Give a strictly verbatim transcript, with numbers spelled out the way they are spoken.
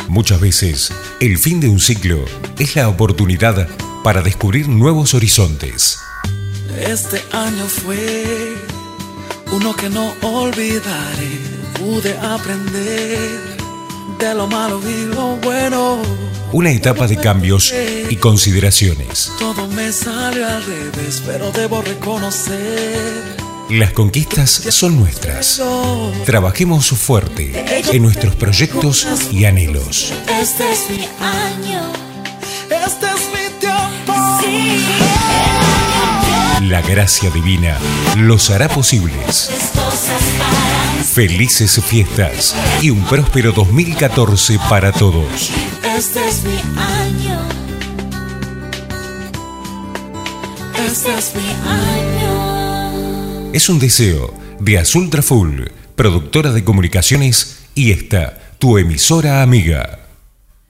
Muchas veces, el fin de un ciclo es la oportunidad para descubrir nuevos horizontes. Este año fue uno que no olvidaré. Pude aprender de lo malo y lo bueno. Una etapa de cambios y consideraciones. Todo me salió al revés, pero debo reconocer. Las conquistas son nuestras. Trabajemos fuerte en nuestros proyectos y anhelos. Este es mi año. Este es mi tiempo. Sí. La gracia divina los hará posibles. Felices fiestas y un próspero dos mil catorce para todos. Este es mi año. Este es mi año. Es un deseo de Azul Traful, productora de comunicaciones, y esta, tu emisora amiga.